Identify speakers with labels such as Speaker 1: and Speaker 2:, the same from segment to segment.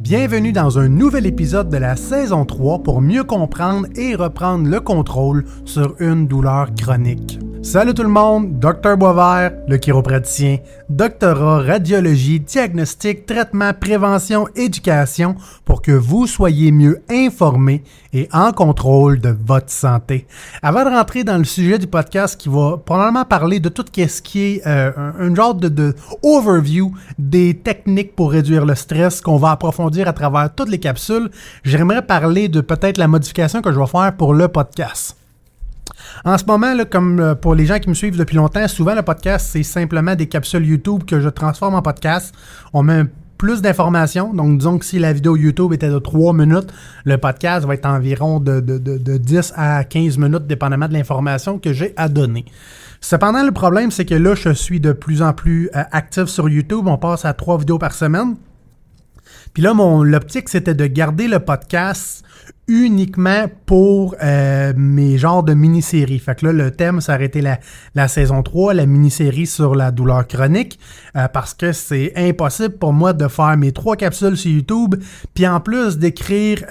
Speaker 1: Bienvenue dans un nouvel épisode de la saison 3 pour mieux comprendre et reprendre le contrôle sur une douleur chronique. Salut tout le monde, Dr Boisvert, le chiropraticien, doctorat, radiologie, diagnostic, traitement, prévention, éducation pour que vous soyez mieux informés et en contrôle de votre santé. Avant de rentrer dans le sujet du podcast qui va probablement parler de tout ce qui est un genre de overview des techniques pour réduire le stress qu'on va approfondir à travers toutes les capsules, j'aimerais parler de peut-être la modification que je vais faire pour le podcast. En ce moment, là, comme pour les gens qui me suivent depuis longtemps, souvent le podcast, c'est simplement des capsules YouTube que je transforme en podcast. On met plus d'informations. Donc, disons que si la vidéo YouTube était de 3 minutes, le podcast va être environ de 10 à 15 minutes, dépendamment de l'information que j'ai à donner. Cependant, le problème, c'est que là, je suis de plus en plus actif sur YouTube. On passe à 3 vidéos par semaine. Puis là, l'optique, c'était de garder le podcast uniquement pour mes genres de mini-séries. Fait que là, le thème, ça aurait été la saison 3, la mini-série sur la douleur chronique, parce que c'est impossible pour moi de faire mes 3 capsules sur YouTube, puis en plus d'écrire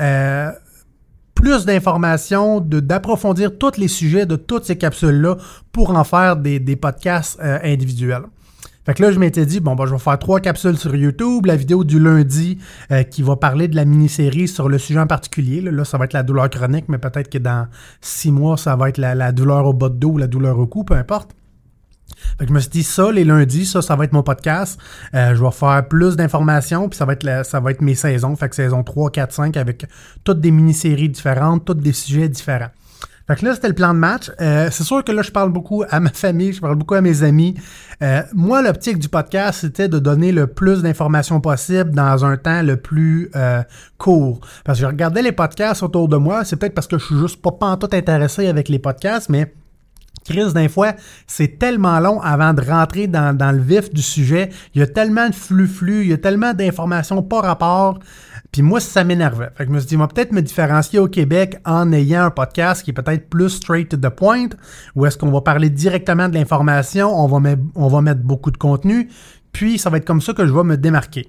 Speaker 1: plus d'informations, d'approfondir tous les sujets de toutes ces capsules-là pour en faire des podcasts individuels. Fait que là, je m'étais dit, je vais faire 3 capsules sur YouTube, la vidéo du lundi qui va parler de la mini-série sur le sujet en particulier. Là, ça va être la douleur chronique, mais peut-être que dans 6 mois, ça va être la douleur au bas de dos ou la douleur au cou, peu importe. Fait que je me suis dit, ça, les lundis, ça va être mon podcast. Je vais faire plus d'informations, puis ça va être mes saisons. Fait que saison 3, 4, 5, avec toutes des mini-séries différentes, tous des sujets différents. Fait que là, c'était le plan de match. C'est sûr que là, je parle beaucoup à ma famille, je parle beaucoup à mes amis. Moi, l'optique du podcast, c'était de donner le plus d'informations possible dans un temps le plus court. Parce que je regardais les podcasts autour de moi, c'est peut-être parce que je suis juste pas pantoute intéressé avec les podcasts, mais Chris, d'un fois, c'est tellement long avant de rentrer dans le vif du sujet. Il y a tellement de flux, il y a tellement d'informations par rapport. Puis moi, ça m'énervait. Fait que je me suis dit, moi, peut-être me différencier au Québec en ayant un podcast qui est peut-être plus straight to the point, où est-ce qu'on va parler directement de l'information, on va mettre beaucoup de contenu, puis ça va être comme ça que je vais me démarquer.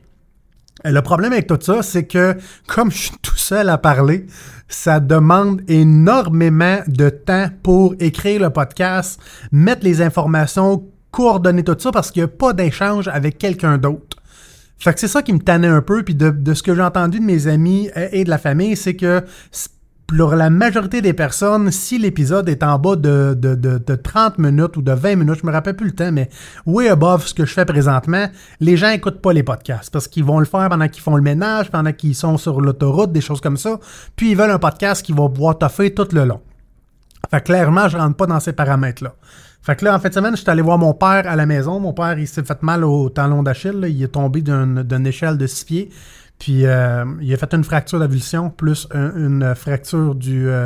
Speaker 1: Le problème avec tout ça, c'est que comme je suis tout seul à parler, ça demande énormément de temps pour écrire le podcast, mettre les informations, coordonner tout ça, parce qu'il n'y a pas d'échange avec quelqu'un d'autre. Fait que c'est ça qui me tannait un peu, puis de ce que j'ai entendu de mes amis et de la famille, c'est que pour la majorité des personnes, si l'épisode est en bas de 30 minutes ou de 20 minutes, je me rappelle plus le temps, mais way above ce que je fais présentement, les gens écoutent pas les podcasts parce qu'ils vont le faire pendant qu'ils font le ménage, pendant qu'ils sont sur l'autoroute, des choses comme ça, puis ils veulent un podcast qui va pouvoir toffer tout le long. Fait que clairement, je rentre pas dans ces paramètres-là. Fait que là, en fin de semaine, je suis allé voir mon père à la maison. Mon père, il s'est fait mal au tendon d'Achille, là. Il est tombé d'une échelle de 6 pieds. Puis, il a fait une fracture d'avulsion plus une fracture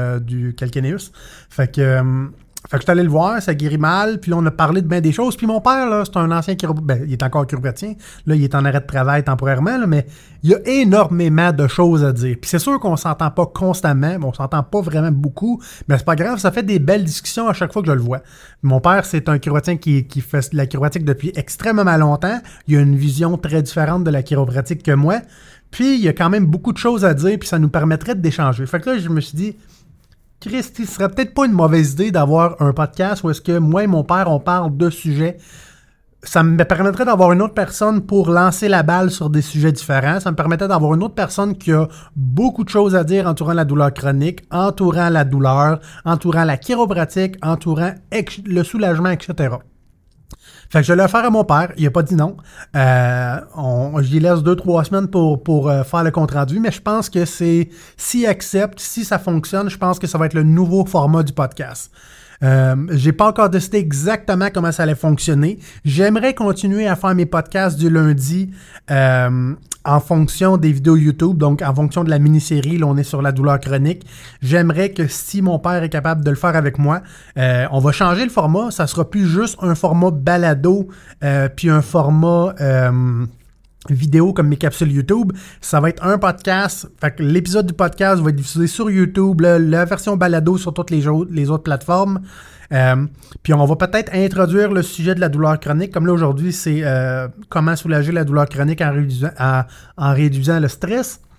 Speaker 1: du calcaneus. Fait que je suis allé le voir, ça guérit mal. Puis là, on a parlé de bien des choses. Puis mon père, là, c'est un ancien il est encore chiropraticien. Là, il est en arrêt de travail temporairement, là, mais il y a énormément de choses à dire. Puis c'est sûr qu'on s'entend pas constamment, on s'entend pas vraiment beaucoup, mais c'est pas grave, ça fait des belles discussions à chaque fois que je le vois. Mon père, c'est un chiropraticien qui fait de la chiropratique depuis extrêmement longtemps. Il a une vision très différente de la chiropratique que moi. Puis, il y a quand même beaucoup de choses à dire, puis ça nous permettrait d'échanger. Fait que là, je me suis dit, Christy, ce serait peut-être pas une mauvaise idée d'avoir un podcast où est-ce que moi et mon père, on parle de sujets. Ça me permettrait d'avoir une autre personne pour lancer la balle sur des sujets différents. Ça me permettrait d'avoir une autre personne qui a beaucoup de choses à dire entourant la douleur chronique, entourant la douleur, entourant la chiropratique, entourant le soulagement, etc. Fait que je l'ai offert à mon père, il a pas dit non. Je lui laisse 2-3 semaines pour faire le compte-rendu, mais je pense que s'il accepte, si ça fonctionne, je pense que ça va être le nouveau format du podcast. J'ai pas encore décidé exactement comment ça allait fonctionner. J'aimerais continuer à faire mes podcasts du lundi en fonction des vidéos YouTube, donc en fonction de la mini-série, là on est sur la douleur chronique. J'aimerais que si mon père est capable de le faire avec moi, on va changer le format, ça sera plus juste un format balado puis un format vidéo comme mes capsules YouTube, ça va être un podcast. Fait que l'épisode du podcast va être diffusé sur YouTube, la version balado sur toutes les autres plateformes. Puis on va peut-être introduire le sujet de la douleur chronique. Comme là aujourd'hui, c'est comment soulager la douleur chronique en réduisant le stress.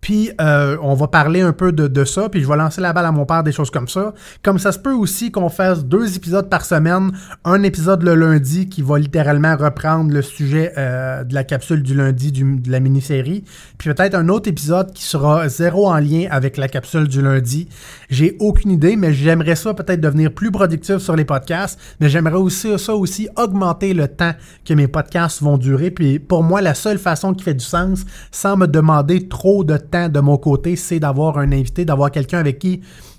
Speaker 1: Puis, on va parler un peu de ça, puis je vais lancer la balle à mon père, des choses comme ça. Comme ça se peut aussi qu'on fasse 2 épisodes par semaine, un épisode le lundi qui va littéralement reprendre le sujet de la capsule du lundi de la mini-série, puis peut-être un autre épisode qui sera zéro en lien avec la capsule du lundi. J'ai aucune idée, mais j'aimerais ça peut-être devenir plus productif sur les podcasts, mais j'aimerais aussi augmenter le temps que mes podcasts vont durer, puis pour moi, la seule façon qui fait du sens, sans me demander trop de temps de mon côté, c'est d'avoir un invité, d'avoir quelqu'un avec qui,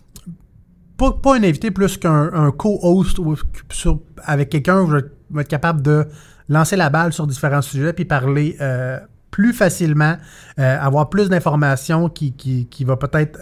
Speaker 1: pas un invité plus qu'un co-host avec quelqu'un où je vais être capable de lancer la balle sur différents sujets puis parler plus facilement, avoir plus d'informations qui va peut-être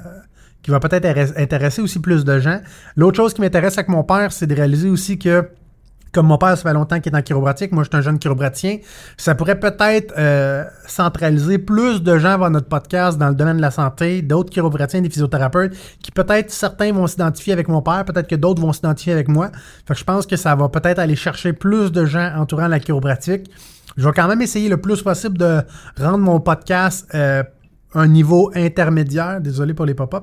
Speaker 1: intéresser aussi plus de gens. L'autre chose qui m'intéresse avec mon père, c'est de réaliser aussi que comme mon père, ça fait longtemps qu'il est en chiropratique, moi je suis un jeune chiropraticien, ça pourrait peut-être centraliser plus de gens vers notre podcast dans le domaine de la santé, d'autres chiropraticiens, des physiothérapeutes, qui peut-être certains vont s'identifier avec mon père, peut-être que d'autres vont s'identifier avec moi. Fait que je pense que ça va peut-être aller chercher plus de gens entourant la chiropratique. Je vais quand même essayer le plus possible de rendre mon podcast un niveau intermédiaire. Désolé pour les pop-up.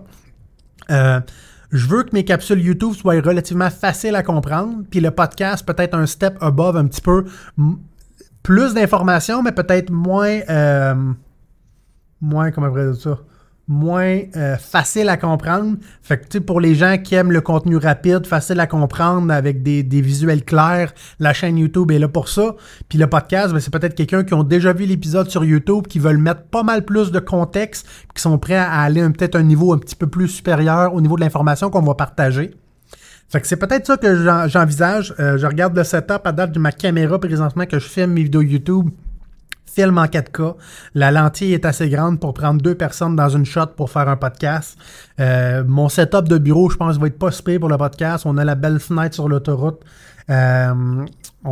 Speaker 1: Je veux que mes capsules YouTube soient relativement faciles à comprendre, puis le podcast peut-être un step above, un petit peu plus d'informations, mais peut-être moins comment on pourrait dire ça, moins facile à comprendre. Fait que tu sais, pour les gens qui aiment le contenu rapide, facile à comprendre, avec des visuels clairs, la chaîne YouTube est là pour ça. Puis le podcast, ben, c'est peut-être quelqu'un qui ont déjà vu l'épisode sur YouTube, qui veulent mettre pas mal plus de contexte, qui sont prêts à aller peut-être un niveau un petit peu plus supérieur au niveau de l'information qu'on va partager. Fait que c'est peut-être ça que j'envisage. Je regarde le setup à date de ma caméra présentement que je filme mes vidéos YouTube. Film en 4K. La lentille est assez grande pour prendre 2 personnes dans une shot pour faire un podcast. Mon setup de bureau, je pense, va être pas super pour le podcast. On a la belle fenêtre sur l'autoroute. Je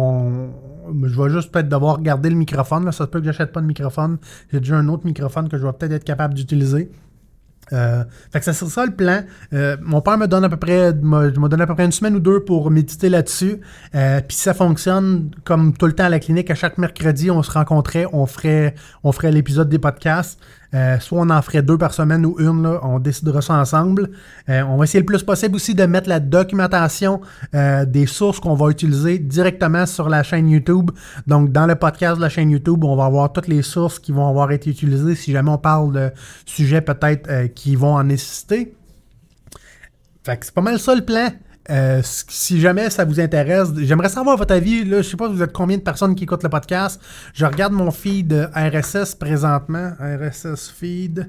Speaker 1: vais juste peut-être devoir garder le microphone. Là. Ça se peut que j'achète pas de microphone. J'ai déjà un autre microphone que je vais peut-être être capable d'utiliser. Fait que c'est ça le plan. Mon père me donne à peu près une semaine ou 2 pour méditer là-dessus. Puis si ça fonctionne comme tout le temps à la clinique, à chaque mercredi, on se rencontrait, on ferait l'épisode des podcasts. Soit on en ferait 2 par semaine ou une, là, on décidera ça ensemble. On va essayer le plus possible aussi de mettre la documentation des sources qu'on va utiliser directement sur la chaîne YouTube. Donc, dans le podcast de la chaîne YouTube, on va avoir toutes les sources qui vont avoir été utilisées si jamais on parle de sujets peut-être qui vont en nécessiter. Fait que c'est pas mal ça le plan. Si jamais ça vous intéresse, j'aimerais savoir votre avis. Là, je sais pas, vous êtes combien de personnes qui écoutent le podcast. Je regarde mon feed RSS présentement. RSS feed.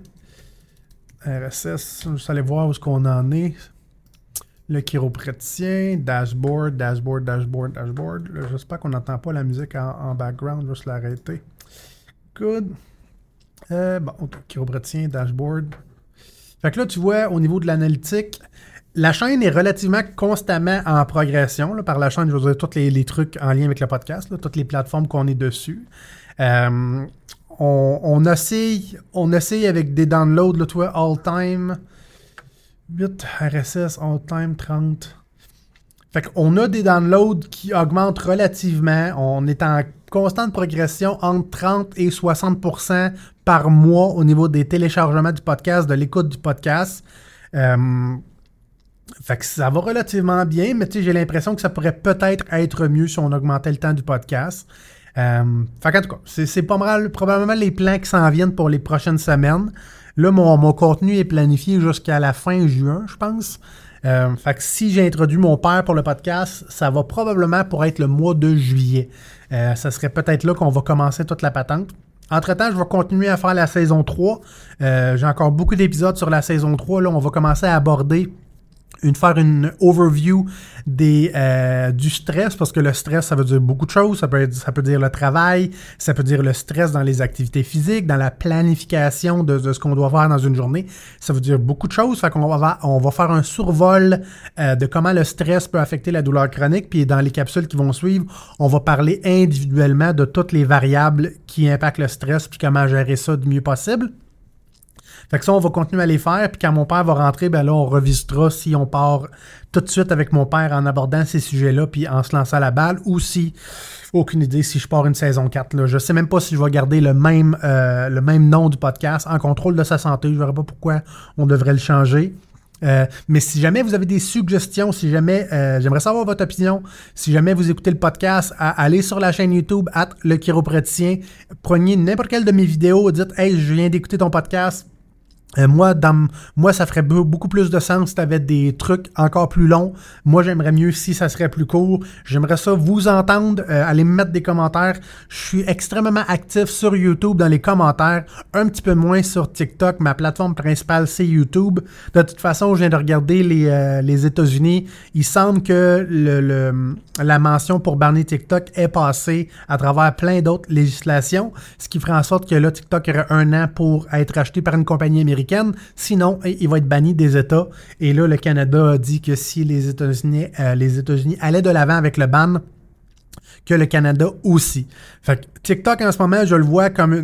Speaker 1: RSS, vous allez voir où est-ce qu'on en est. Le chiropraticien, dashboard. Là, j'espère qu'on n'entend pas la musique en background. Je vais juste l'arrêter. Good. OK, chiropraticien, dashboard. Fait que là, tu vois, au niveau de l'analytique, la chaîne est relativement constamment en progression. Là, par la chaîne, je veux dire tous les trucs en lien avec le podcast, là, toutes les plateformes qu'on est dessus. On oscille avec des downloads, là, tu vois, all-time, 8 RSS, all-time, 30. Fait qu'on a des downloads qui augmentent relativement. On est en constante progression entre 30 et 60% par mois au niveau des téléchargements du podcast, de l'écoute du podcast. Fait que ça va relativement bien, mais tu sais, j'ai l'impression que ça pourrait peut-être être mieux si on augmentait le temps du podcast. Fait qu'en tout cas, c'est pas mal, probablement les plans qui s'en viennent pour les prochaines semaines. Là, mon contenu est planifié jusqu'à la fin juin, je pense. Fait que si j'ai introduit mon père pour le podcast, ça va probablement pour être le mois de juillet. Ça serait peut-être là qu'on va commencer toute la patente. Entre-temps, je vais continuer à faire la saison 3. J'ai encore beaucoup d'épisodes sur la saison 3. Là, on va commencer à aborder faire une overview du stress, parce que le stress, ça veut dire beaucoup de choses. Ça peut dire le travail, ça peut dire le stress dans les activités physiques, dans la planification de ce qu'on doit faire dans une journée. Ça veut dire beaucoup de choses. Fait qu'on va faire un survol de comment le stress peut affecter la douleur chronique. Puis dans les capsules qui vont suivre, on va parler individuellement de toutes les variables qui impactent le stress puis comment gérer ça du mieux possible. Fait que ça, on va continuer à les faire. Puis quand mon père va rentrer, ben là, on revisitera si on part tout de suite avec mon père en abordant ces sujets-là puis en se lançant la balle ou si, aucune idée, si je pars une saison 4. Là. Je sais même pas si je vais garder le même nom du podcast, En contrôle de sa santé. Je verrai pas pourquoi on devrait le changer. Mais si jamais vous avez des suggestions, si jamais j'aimerais savoir votre opinion, si jamais vous écoutez le podcast, allez sur la chaîne YouTube @le chiropraticien, prenez n'importe quelle de mes vidéos, dites hey, je viens d'écouter ton podcast. Moi, ça ferait beaucoup plus de sens si tu avais des trucs encore plus longs. Moi, j'aimerais mieux si ça serait plus court. J'aimerais ça vous entendre. Allez me mettre des commentaires. Je suis extrêmement actif sur YouTube dans les commentaires. Un petit peu moins sur TikTok. Ma plateforme principale, c'est YouTube. De toute façon, je viens de regarder les États-Unis. Il semble que la mention pour banner TikTok est passée à travers plein d'autres législations. Ce qui ferait en sorte que là, TikTok aurait 1 an pour être acheté par une compagnie américaine. Sinon, il va être banni des États. Et là, le Canada a dit que si les États-Unis allaient de l'avant avec le ban, que le Canada aussi. Fait que TikTok, en ce moment, je le vois comme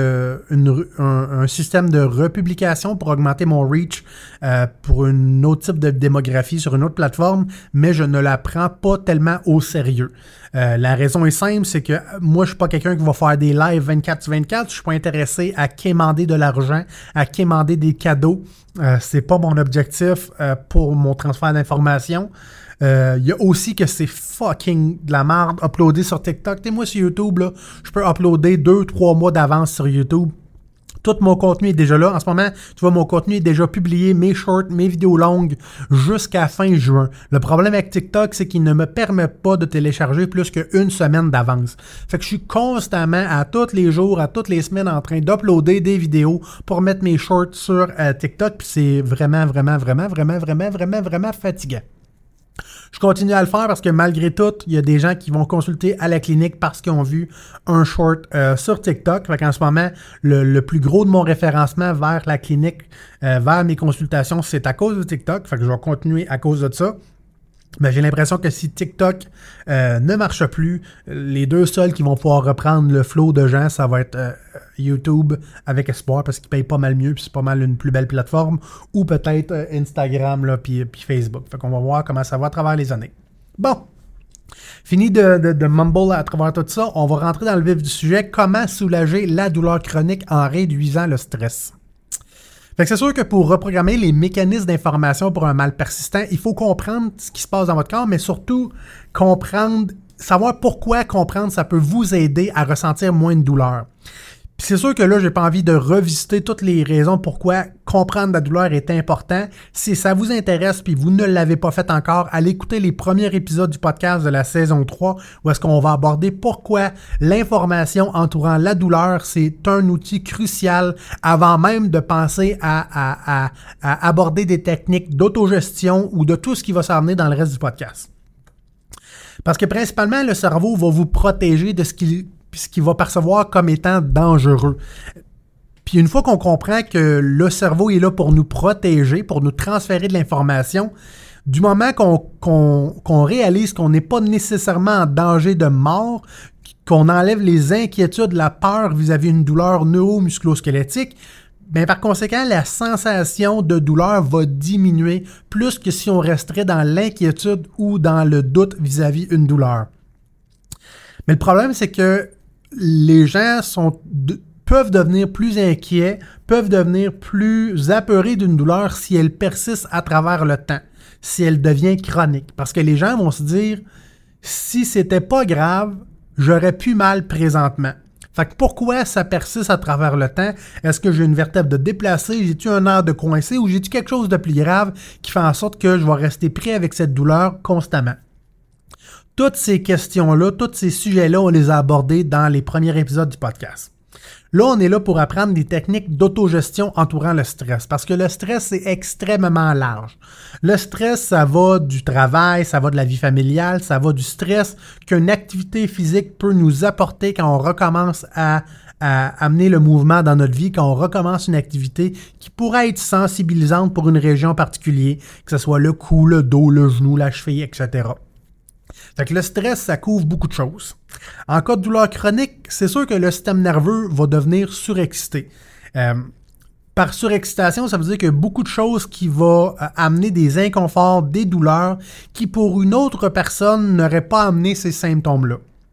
Speaker 1: un système de republication pour augmenter mon reach pour un autre type de démographie sur une autre plateforme, mais je ne la prends pas tellement au sérieux. La raison est simple, c'est que moi, je suis pas quelqu'un qui va faire des lives 24/24. Je suis pas intéressé à quémander de l'argent, à quémander des cadeaux. C'est pas mon objectif pour mon transfert d'informations. Il y a aussi que c'est fucking de la merde uploader sur TikTok. Moi, sur YouTube, là, je peux uploader 2-3 mois d'avance sur YouTube. Tout mon contenu est déjà là. En ce moment, tu vois, mon contenu est déjà publié, mes shorts, mes vidéos longues, jusqu'à fin juin. Le problème avec TikTok, c'est qu'il ne me permet pas de télécharger plus qu'une semaine d'avance. Fait que je suis constamment, à tous les jours, à toutes les semaines, en train d'uploader des vidéos pour mettre mes shorts sur TikTok. Puis c'est vraiment fatigant. Je continue à le faire parce que malgré tout, il y a des gens qui vont consulter à la clinique parce qu'ils ont vu un short sur TikTok. Fait qu'en ce moment, le plus gros de mon référencement vers la clinique, vers mes consultations, c'est à cause de TikTok. Fait que je vais continuer à cause de ça. Mais j'ai l'impression que si TikTok ne marche plus, les deux seuls qui vont pouvoir reprendre le flow de gens, ça va être YouTube avec espoir parce qu'ils payent pas mal mieux puis c'est pas mal une plus belle plateforme, ou peut-être Instagram là, puis Facebook. Fait qu'on va voir comment ça va à travers les années. Bon, fini de mumble à travers tout ça, on va rentrer dans le vif du sujet. Comment soulager la douleur chronique en réduisant le stress? Fait que c'est sûr que pour reprogrammer les mécanismes d'information pour un mal persistant, il faut comprendre ce qui se passe dans votre corps, mais surtout savoir pourquoi comprendre, ça peut vous aider à ressentir moins de douleur. Puis c'est sûr que là, j'ai pas envie de revisiter toutes les raisons pourquoi comprendre la douleur est important. Si ça vous intéresse puis vous ne l'avez pas fait encore, allez écouter les premiers épisodes du podcast de la saison 3 où est-ce qu'on va aborder pourquoi l'information entourant la douleur, c'est un outil crucial avant même de penser à aborder des techniques d'autogestion ou de tout ce qui va s'amener dans le reste du podcast. Parce que principalement, le cerveau va vous protéger de ce qu'il va percevoir comme étant dangereux. Puis une fois qu'on comprend que le cerveau est là pour nous protéger, pour nous transférer de l'information, du moment qu'on réalise qu'on n'est pas nécessairement en danger de mort, qu'on enlève les inquiétudes, la peur vis-à-vis d'une douleur neuro-musculo-squelettique, ben par conséquent, la sensation de douleur va diminuer plus que si on resterait dans l'inquiétude ou dans le doute vis-à-vis d'une douleur. Mais le problème, c'est que les gens peuvent devenir plus inquiets, peuvent devenir plus apeurés d'une douleur si elle persiste à travers le temps, si elle devient chronique. Parce que les gens vont se dire, si c'était pas grave, j'aurais plus mal présentement. Fait que pourquoi ça persiste à travers le temps? Est-ce que j'ai une vertèbre de déplacée? J'ai-tu un air de coincé? Ou j'ai-tu quelque chose de plus grave qui fait en sorte que je vais rester pris avec cette douleur constamment? Toutes ces questions-là, tous ces sujets-là, on les a abordés dans les premiers épisodes du podcast. Là, on est là pour apprendre des techniques d'autogestion entourant le stress, parce que le stress, c'est extrêmement large. Le stress, ça va du travail, ça va de la vie familiale, ça va du stress qu'une activité physique peut nous apporter quand on recommence à amener le mouvement dans notre vie, quand on recommence une activité qui pourrait être sensibilisante pour une région particulière, que ce soit le cou, le dos, le genou, la cheville, etc. Fait que le stress, ça couvre beaucoup de choses. En cas de douleur chronique, c'est sûr que le système nerveux va devenir surexcité. Par surexcitation, ça veut dire qu'il y a beaucoup de choses qui vont amener des inconforts, des douleurs, qui pour une autre personne n'auraient pas amené ces symptômes-là.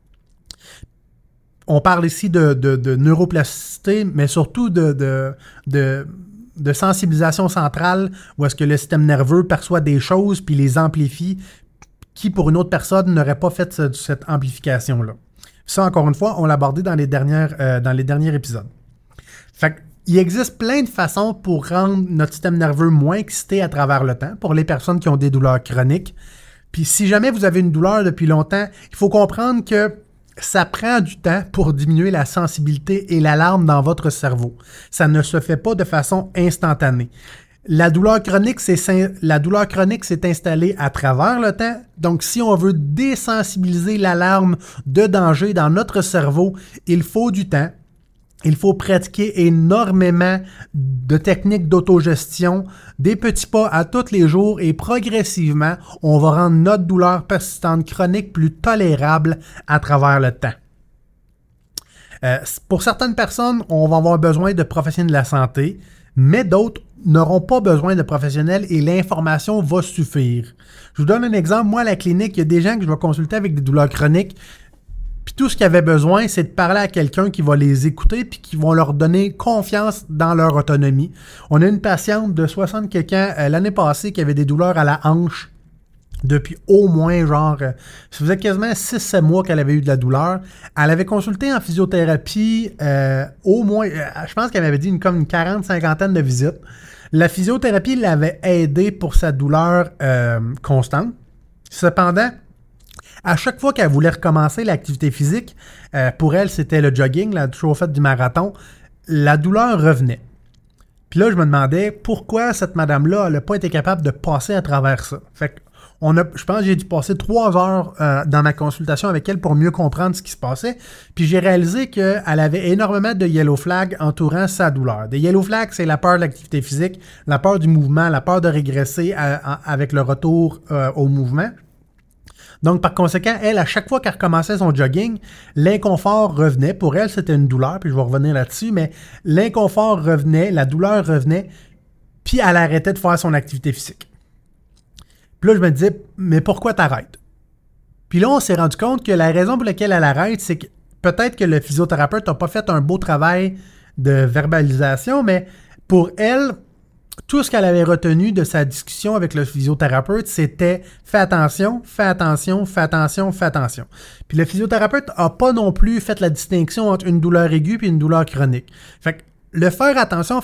Speaker 1: On parle ici de neuroplasticité, mais surtout de sensibilisation centrale, où est-ce que le système nerveux perçoit des choses puis les amplifie, qui pour une autre personne n'aurait pas fait cette amplification-là. Ça, encore une fois, on l'a abordé dans les derniers épisodes. Fait qu'il existe plein de façons pour rendre notre système nerveux moins excité à travers le temps, pour les personnes qui ont des douleurs chroniques. Puis si jamais vous avez une douleur depuis longtemps, il faut comprendre que ça prend du temps pour diminuer la sensibilité et l'alarme dans votre cerveau. Ça ne se fait pas de façon instantanée. La douleur chronique s'est installée à travers le temps. Donc, si on veut désensibiliser l'alarme de danger dans notre cerveau, il faut du temps. Il faut pratiquer énormément de techniques d'autogestion, des petits pas à tous les jours et progressivement, on va rendre notre douleur persistante chronique plus tolérable à travers le temps. Pour certaines personnes, on va avoir besoin de professionnels de la santé, mais d'autres n'auront pas besoin de professionnels et l'information va suffire. Je vous donne un exemple. Moi, à la clinique, il y a des gens que je vais consulter avec des douleurs chroniques. Puis tout ce qu'ils avaient besoin, c'est de parler à quelqu'un qui va les écouter puis qui vont leur donner confiance dans leur autonomie. On a une patiente de 60 quelqu'un l'année passée qui avait des douleurs à la hanche depuis au moins ça faisait quasiment 6-7 mois qu'elle avait eu de la douleur. Elle avait consulté en physiothérapie au moins, je pense qu'elle m'avait dit une 40-50 de visites. La physiothérapie l'avait aidée pour sa douleur constante. Cependant, à chaque fois qu'elle voulait recommencer l'activité physique, pour elle, c'était le jogging, elle a toujours fait du marathon, la douleur revenait. Puis là, je me demandais pourquoi cette madame-là, elle n'a pas été capable de passer à travers ça. Fait que je pense que j'ai dû passer 3 heures dans ma consultation avec elle pour mieux comprendre ce qui se passait. Puis j'ai réalisé qu'elle avait énormément de yellow flags entourant sa douleur. Des yellow flags, c'est la peur de l'activité physique, la peur du mouvement, la peur de régresser avec le retour au mouvement. Donc, par conséquent, elle, à chaque fois qu'elle recommençait son jogging, l'inconfort revenait. Pour elle, c'était une douleur, puis je vais revenir là-dessus, mais l'inconfort revenait, la douleur revenait, puis elle arrêtait de faire son activité physique. Puis là, je me disais, mais pourquoi t'arrêtes? Puis là, on s'est rendu compte que la raison pour laquelle elle arrête, c'est que peut-être que le physiothérapeute n'a pas fait un beau travail de verbalisation, mais pour elle, tout ce qu'elle avait retenu de sa discussion avec le physiothérapeute, c'était « fais attention, fais attention, fais attention, fais attention ». Puis le physiothérapeute n'a pas non plus fait la distinction entre une douleur aiguë et une douleur chronique. Fait que le faire attention,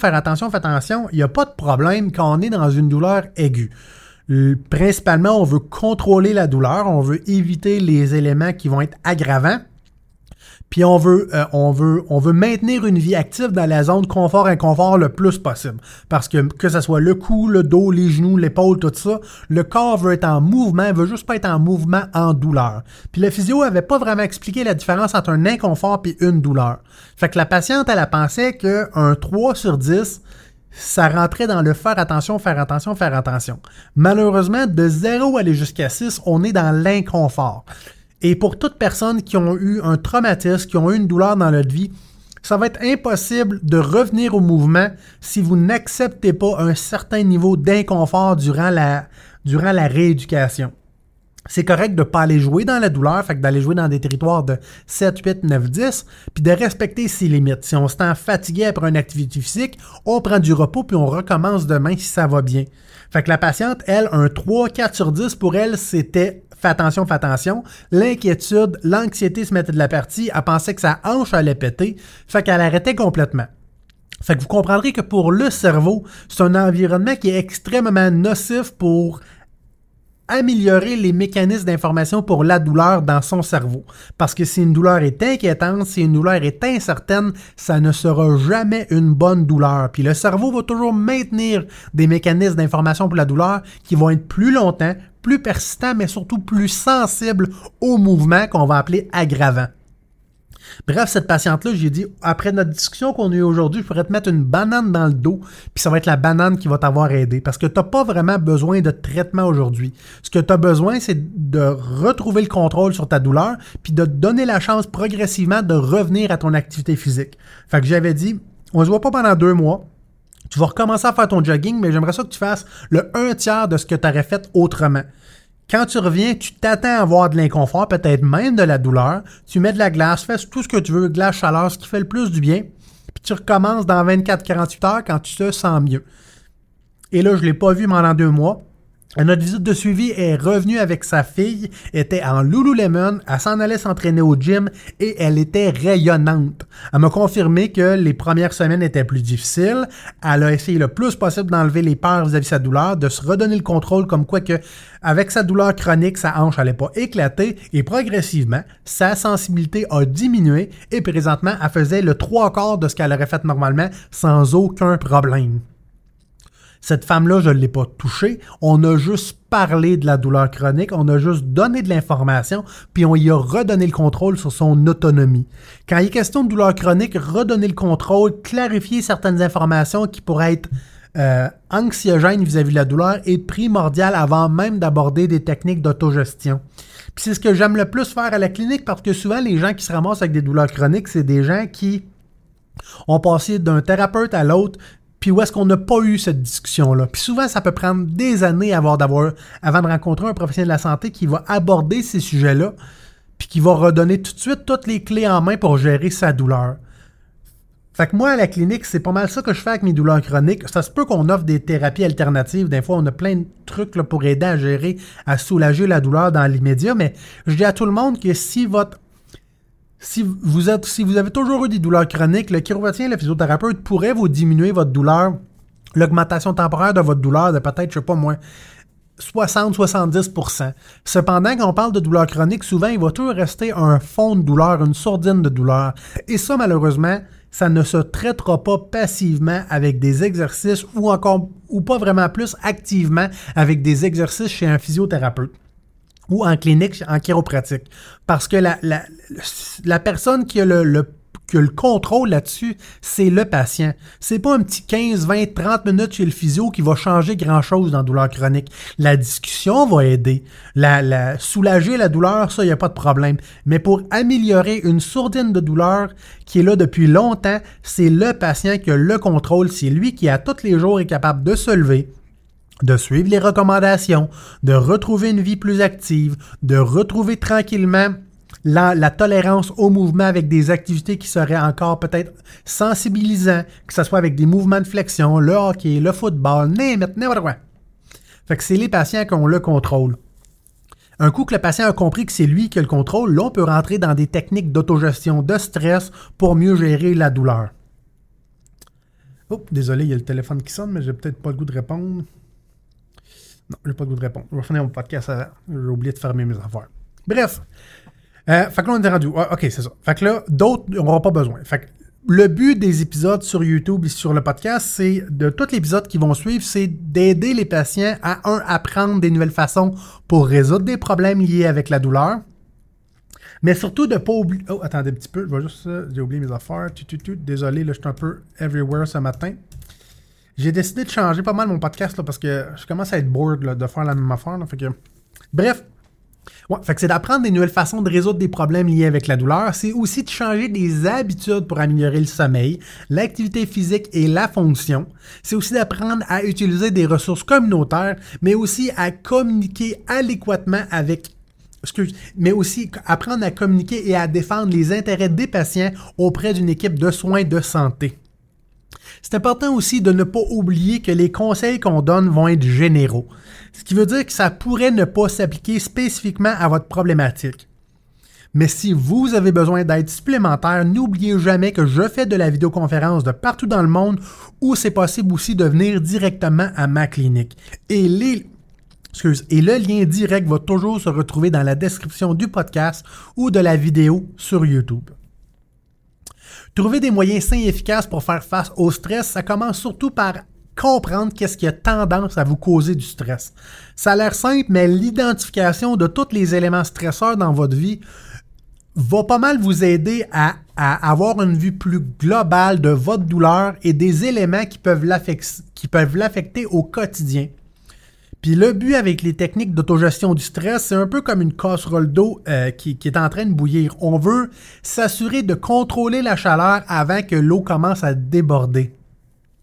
Speaker 1: il n'y a pas de problème quand on est dans une douleur aiguë. Principalement, on veut contrôler la douleur, on veut éviter les éléments qui vont être aggravants. Puis on veut maintenir une vie active dans la zone confort-inconfort le plus possible. Parce que ce soit le cou, le dos, les genoux, l'épaule, tout ça, le corps veut être en mouvement, il veut juste pas être en mouvement en douleur. Puis le physio avait pas vraiment expliqué la différence entre un inconfort et une douleur. Fait que la patiente, elle pensait qu'un 3 sur 10, ça rentrait dans le faire attention, faire attention, faire attention. Malheureusement, de 0 aller jusqu'à 6, on est dans l'inconfort. Et pour toute personne qui ont eu un traumatisme, qui ont eu une douleur dans leur vie, ça va être impossible de revenir au mouvement si vous n'acceptez pas un certain niveau d'inconfort durant la rééducation. C'est correct de ne pas aller jouer dans la douleur, fait que d'aller jouer dans des territoires de 7, 8, 9, 10, puis de respecter ses limites. Si on se sent fatigué après une activité physique, on prend du repos puis on recommence demain si ça va bien. Fait que la patiente, elle, un 3, 4 sur 10, pour elle, c'était fais attention, fais attention. L'inquiétude, l'anxiété se mettait de la partie, elle pensait que sa hanche allait péter, fait qu'elle arrêtait complètement. Fait que vous comprendrez que pour le cerveau, c'est un environnement qui est extrêmement nocif pour améliorer les mécanismes d'information pour la douleur dans son cerveau. Parce que si une douleur est inquiétante, si une douleur est incertaine, ça ne sera jamais une bonne douleur. Puis le cerveau va toujours maintenir des mécanismes d'information pour la douleur qui vont être plus longtemps, plus persistants, mais surtout plus sensibles au mouvement qu'on va appeler aggravant. Bref, cette patiente-là, j'ai dit, après notre discussion qu'on a eue aujourd'hui, je pourrais te mettre une banane dans le dos, puis ça va être la banane qui va t'avoir aidé. Parce que tu n'as pas vraiment besoin de traitement aujourd'hui. Ce que tu as besoin, c'est de retrouver le contrôle sur ta douleur, puis de te donner la chance progressivement de revenir à ton activité physique. Fait que j'avais dit, on se voit pas pendant 2 mois. Tu vas recommencer à faire ton jogging, mais j'aimerais ça que tu fasses le 1/3 de ce que tu aurais fait autrement. Quand tu reviens, tu t'attends à avoir de l'inconfort, peut-être même de la douleur. Tu mets de la glace, fais tout ce que tu veux, glace, chaleur, ce qui fait le plus du bien. Puis tu recommences dans 24-48 heures quand tu te sens mieux. Et là, je ne l'ai pas vu pendant 2 mois. Notre visite de suivi est revenue avec sa fille, était en Lululemon, elle s'en allait s'entraîner au gym et elle était rayonnante. Elle m'a confirmé que les premières semaines étaient plus difficiles. Elle a essayé le plus possible d'enlever les peurs vis-à-vis de sa douleur, de se redonner le contrôle comme quoi que avec sa douleur chronique, sa hanche n'allait pas éclater et progressivement, sa sensibilité a diminué et présentement, elle faisait le 3/4 de ce qu'elle aurait fait normalement sans aucun problème. Cette femme-là, je ne l'ai pas touchée. On a juste parlé de la douleur chronique, on a juste donné de l'information, puis on y a redonné le contrôle sur son autonomie. Quand il est question de douleur chronique, redonner le contrôle, clarifier certaines informations qui pourraient être anxiogènes vis-à-vis de la douleur est primordial avant même d'aborder des techniques d'autogestion. Puis c'est ce que j'aime le plus faire à la clinique parce que souvent, les gens qui se ramassent avec des douleurs chroniques, c'est des gens qui ont passé d'un thérapeute à l'autre, puis où est-ce qu'on n'a pas eu cette discussion-là. Puis souvent, ça peut prendre des années avant de rencontrer un professionnel de la santé qui va aborder ces sujets-là, puis qui va redonner tout de suite toutes les clés en main pour gérer sa douleur. Fait que moi, à la clinique, c'est pas mal ça que je fais avec mes douleurs chroniques. Ça se peut qu'on offre des thérapies alternatives. Des fois, on a plein de trucs là, pour aider à gérer, à soulager la douleur dans l'immédiat, mais je dis à tout le monde que si vous avez toujours eu des douleurs chroniques, le chiropratien, le physiothérapeute pourrait vous diminuer votre douleur, l'augmentation temporaire de votre douleur de peut-être, 60-70%. Cependant, quand on parle de douleur chronique, souvent, il va toujours rester un fond de douleur, une sourdine de douleur. Et ça, malheureusement, ça ne se traitera pas passivement avec des exercices ou pas vraiment plus activement avec des exercices chez un physiothérapeute ou en clinique, en chiropratique. Parce que la personne qui a le contrôle là-dessus, c'est le patient. C'est pas un petit 15, 20, 30 minutes chez le physio qui va changer grand-chose dans la douleur chronique. La discussion va aider. Soulager la douleur, ça, il n'y a pas de problème. Mais pour améliorer une sourdine de douleur qui est là depuis longtemps, c'est le patient qui a le contrôle. C'est lui qui, à tous les jours, est capable de se lever, de suivre les recommandations, de retrouver une vie plus active, de retrouver tranquillement la tolérance au mouvement avec des activités qui seraient encore peut-être sensibilisants, que ce soit avec des mouvements de flexion, le hockey, le football, n'importe quoi. Fait que c'est les patients qui ont le contrôle. Un coup que le patient a compris que c'est lui qui a le contrôle, là, on peut rentrer dans des techniques d'autogestion de stress pour mieux gérer la douleur. Oh, désolé, il y a le téléphone qui sonne, mais j'ai peut-être pas le goût de répondre. Non, j'ai pas le goût de répondre. Je vais finir mon podcast avant. J'ai oublié de fermer mes affaires. Bref. Fait que là, on est rendu. OK, c'est ça. Fait que là, d'autres, on n'aura pas besoin. Fait que le but des épisodes sur YouTube et sur le podcast, c'est de tous les épisodes qui vont suivre, c'est d'aider les patients à apprendre des nouvelles façons pour résoudre des problèmes liés avec la douleur. Mais surtout de ne pas oublier... Oh, attendez un petit peu. Je vais juste... j'ai oublié mes affaires. Désolé, là, je suis un peu everywhere ce matin. J'ai décidé de changer pas mal mon podcast là, parce que je commence à être bored là, de faire la même affaire. Là, fait que... Bref, fait que c'est d'apprendre des nouvelles façons de résoudre des problèmes liés avec la douleur. C'est aussi de changer des habitudes pour améliorer le sommeil, l'activité physique et la fonction. C'est aussi d'apprendre à utiliser des ressources communautaires, mais aussi à communiquer adéquatement mais aussi apprendre à communiquer et à défendre les intérêts des patients auprès d'une équipe de soins de santé. C'est important aussi de ne pas oublier que les conseils qu'on donne vont être généraux, ce qui veut dire que ça pourrait ne pas s'appliquer spécifiquement à votre problématique. Mais si vous avez besoin d'aide supplémentaire, n'oubliez jamais que je fais de la vidéoconférence de partout dans le monde où c'est possible aussi de venir directement à ma clinique. Et le lien direct va toujours se retrouver dans la description du podcast ou de la vidéo sur YouTube. Trouver des moyens sains et efficaces pour faire face au stress, ça commence surtout par comprendre qu'est-ce qui a tendance à vous causer du stress. Ça a l'air simple, mais l'identification de tous les éléments stresseurs dans votre vie va pas mal vous aider à avoir une vue plus globale de votre douleur et des éléments qui peuvent l'affecter au quotidien. Puis le but avec les techniques d'autogestion du stress, c'est un peu comme une casserole d'eau qui est en train de bouillir. On veut s'assurer de contrôler la chaleur avant que l'eau commence à déborder.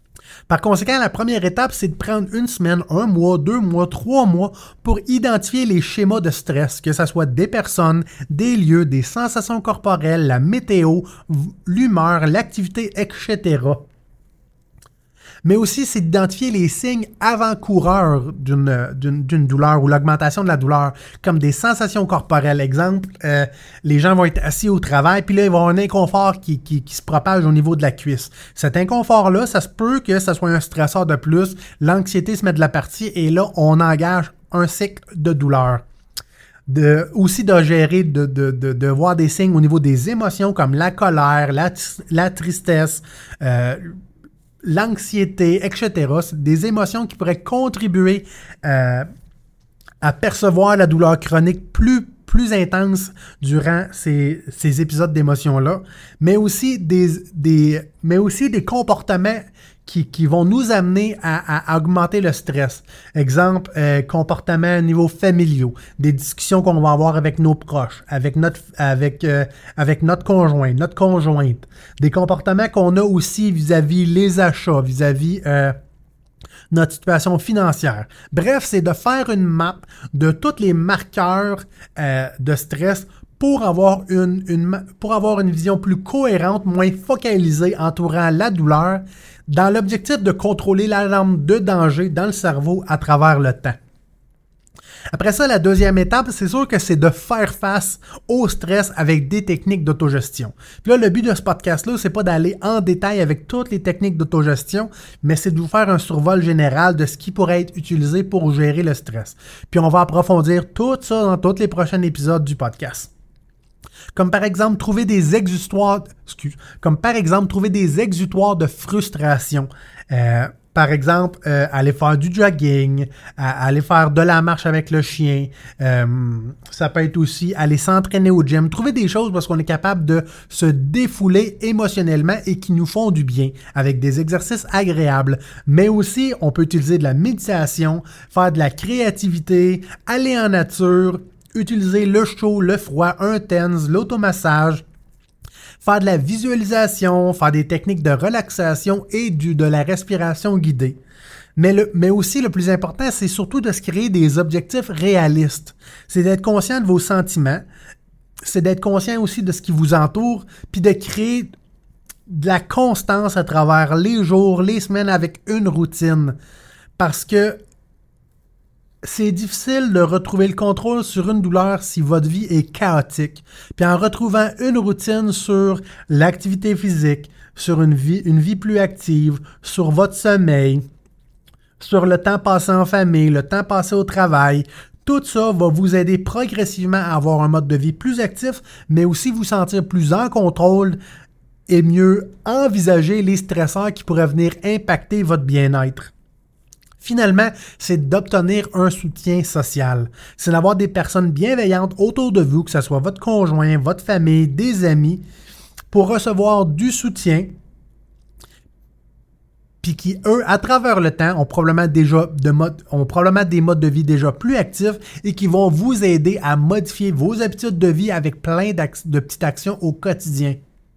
Speaker 1: Par conséquent, la première étape, c'est de prendre une semaine, 1 mois, 2 mois, 3 mois pour identifier les schémas de stress, que ce soit des personnes, des lieux, des sensations corporelles, la météo, l'humeur, l'activité, etc. Mais aussi, c'est d'identifier les signes avant-coureurs d'une douleur ou l'augmentation de la douleur, comme des sensations corporelles. Exemple, les gens vont être assis au travail, puis là, ils vont avoir un inconfort qui se propage au niveau de la cuisse. Cet inconfort-là, ça se peut que ce soit un stresseur de plus, l'anxiété se met de la partie, et là, on engage un cycle de douleur. Aussi de gérer, de voir des signes au niveau des émotions, comme la colère, la tristesse, l'anxiété, etc. C'est des émotions qui pourraient contribuer à percevoir la douleur chronique plus intense durant ces épisodes d'émotions-là, mais aussi des comportements qui vont nous amener à augmenter le stress. Exemple, comportements niveau familiaux, des discussions qu'on va avoir avec nos proches, avec notre conjoint, notre conjointe, des comportements qu'on a aussi vis-à-vis les achats, vis-à-vis notre situation financière. Bref, c'est de faire une map de tous les marqueurs de stress pour avoir une vision plus cohérente, moins focalisée entourant la douleur, dans l'objectif de contrôler l'alarme de danger dans le cerveau à travers le temps. Après ça, la deuxième étape, c'est sûr que c'est de faire face au stress avec des techniques d'autogestion. Puis là, le but de ce podcast-là, c'est pas d'aller en détail avec toutes les techniques d'autogestion, mais c'est de vous faire un survol général de ce qui pourrait être utilisé pour gérer le stress. Puis on va approfondir tout ça dans tous les prochains épisodes du podcast. Comme par exemple, trouver des exutoires de frustration. Par exemple, aller faire du jogging, aller faire de la marche avec le chien. Ça peut être aussi aller s'entraîner au gym. Trouver des choses parce qu'on est capable de se défouler émotionnellement et qui nous font du bien avec des exercices agréables. Mais aussi, on peut utiliser de la méditation, faire de la créativité, aller en nature, utiliser le chaud, le froid, un TENS, l'automassage, faire de la visualisation, faire des techniques de relaxation et de la respiration guidée. Mais aussi, le plus important, c'est surtout de se créer des objectifs réalistes. C'est d'être conscient de vos sentiments, c'est d'être conscient aussi de ce qui vous entoure, puis de créer de la constance à travers les jours, les semaines avec une routine. Parce que c'est difficile de retrouver le contrôle sur une douleur si votre vie est chaotique. Puis en retrouvant une routine sur l'activité physique, sur une vie plus active, sur votre sommeil, sur le temps passé en famille, le temps passé au travail, tout ça va vous aider progressivement à avoir un mode de vie plus actif, mais aussi vous sentir plus en contrôle et mieux envisager les stresseurs qui pourraient venir impacter votre bien-être. Finalement, c'est d'obtenir un soutien social. C'est d'avoir des personnes bienveillantes autour de vous, que ce soit votre conjoint, votre famille, des amis, pour recevoir du soutien, puis qui, eux, à travers le temps, ont probablement des modes de vie déjà plus actifs et qui vont vous aider à modifier vos habitudes de vie avec plein de petites actions au quotidien.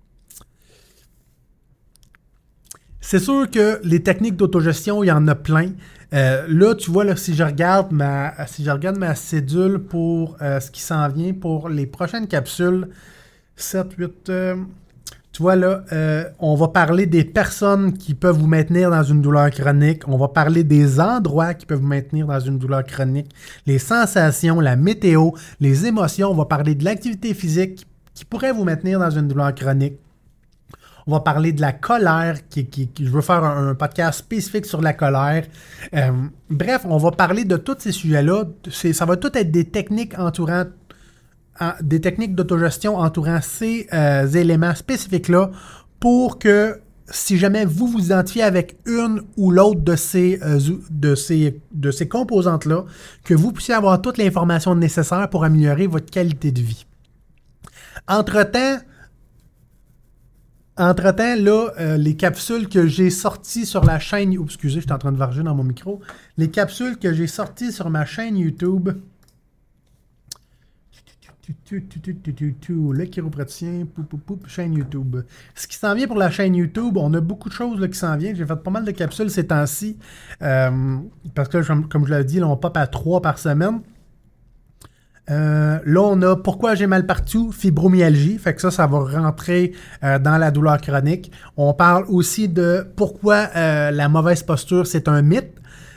Speaker 1: C'est sûr que les techniques d'autogestion, il y en a plein. Là, tu vois, là, si je regarde ma cédule pour ce qui s'en vient pour les prochaines capsules, 7, 8... tu vois, là, on va parler des personnes qui peuvent vous maintenir dans une douleur chronique. On va parler des endroits qui peuvent vous maintenir dans une douleur chronique. Les sensations, la météo, les émotions. On va parler de l'activité physique qui pourrait vous maintenir dans une douleur chronique. On va parler de la colère, je veux faire un podcast spécifique sur la colère. Bref, on va parler de tous ces sujets-là. Ça va tout être des techniques d'autogestion entourant ces éléments spécifiques-là pour que si jamais vous vous identifiez avec une ou l'autre de ces composantes-là, que vous puissiez avoir toute l'information nécessaire pour améliorer votre qualité de vie. Entre-temps, là, les capsules que j'ai sorties sur la chaîne... Oups, excusez, je suis en train de varger dans mon micro. Les capsules que j'ai sorties sur ma chaîne YouTube Le chiropraticien, chaîne YouTube. Ce qui s'en vient pour la chaîne YouTube, on a beaucoup de choses là, qui s'en viennent. J'ai fait pas mal de capsules ces temps-ci. Parce que, comme je l'avais dit, là, on pop à 3 par semaine. Là, on a pourquoi j'ai mal partout, fibromyalgie. Fait que ça va rentrer dans la douleur chronique. On parle aussi de pourquoi la mauvaise posture, c'est un mythe.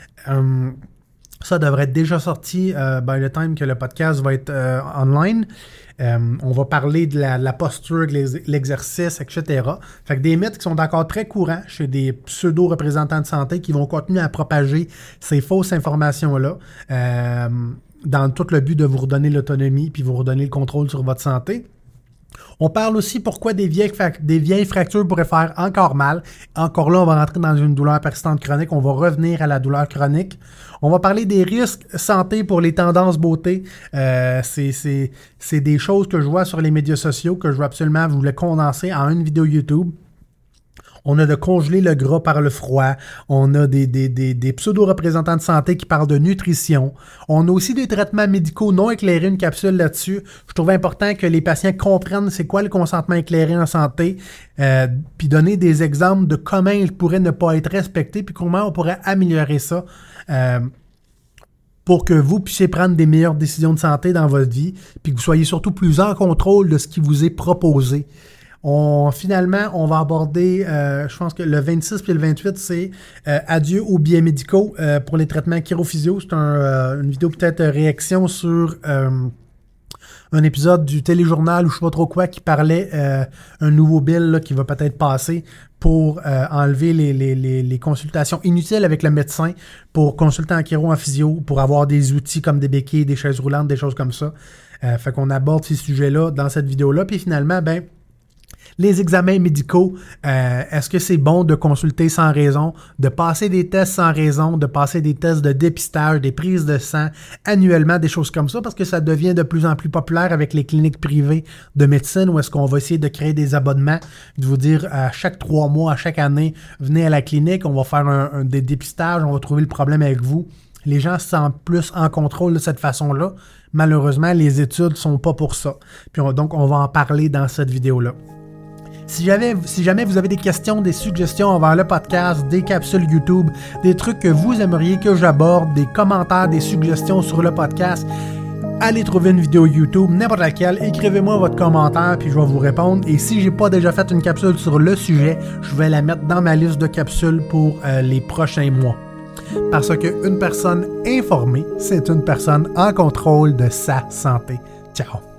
Speaker 1: Ça devrait être déjà sorti by the time que le podcast va être online. On va parler de la posture, de l'exercice, etc. Fait que des mythes qui sont encore très courants chez des pseudo-représentants de santé qui vont continuer à propager ces fausses informations-là dans tout le but de vous redonner l'autonomie puis vous redonner le contrôle sur votre santé. On parle aussi pourquoi des vieilles fractures pourraient faire encore mal. Encore là, on va rentrer dans une douleur persistante chronique. On va revenir à la douleur chronique. On va parler des risques santé pour les tendances beauté. C'est des choses que je vois sur les médias sociaux que je veux absolument vous les condenser en une vidéo YouTube. On a de congeler le gras par le froid. On a des pseudo-représentants de santé qui parlent de nutrition. On a aussi des traitements médicaux non éclairés, une capsule là-dessus. Je trouve important que les patients comprennent c'est quoi le consentement éclairé en santé, puis donner des exemples de comment il pourrait ne pas être respecté, puis comment on pourrait améliorer ça pour que vous puissiez prendre des meilleures décisions de santé dans votre vie, puis que vous soyez surtout plus en contrôle de ce qui vous est proposé. Finalement, on va aborder, je pense que le 26 puis le 28, c'est adieu aux biais médicaux pour les traitements chirophysio. C'est une vidéo peut-être réaction sur un épisode du téléjournal ou je sais pas trop quoi qui parlait un nouveau bill là, qui va peut-être passer pour enlever les consultations inutiles avec le médecin pour consulter en chiro, en physio, pour avoir des outils comme des béquilles, des chaises roulantes, des choses comme ça. Fait qu'on aborde ces sujets-là dans cette vidéo-là. Puis finalement, les examens médicaux, est-ce que c'est bon de consulter sans raison, de passer des tests sans raison, de passer des tests de dépistage, des prises de sang annuellement, des choses comme ça, parce que ça devient de plus en plus populaire avec les cliniques privées de médecine où est-ce qu'on va essayer de créer des abonnements, de vous dire à chaque 3 mois, à chaque année, venez à la clinique, on va faire des dépistages, on va trouver le problème avec vous. Les gens se sentent plus en contrôle de cette façon-là. Malheureusement, les études ne sont pas pour ça. Puis donc, on va en parler dans cette vidéo-là. Si jamais vous avez des questions, des suggestions envers le podcast, des capsules YouTube, des trucs que vous aimeriez que j'aborde, des commentaires, des suggestions sur le podcast, allez trouver une vidéo YouTube, n'importe laquelle, écrivez-moi votre commentaire puis je vais vous répondre. Et si j'ai pas déjà fait une capsule sur le sujet, je vais la mettre dans ma liste de capsules pour les prochains mois. Parce qu'une personne informée, c'est une personne en contrôle de sa santé. Ciao!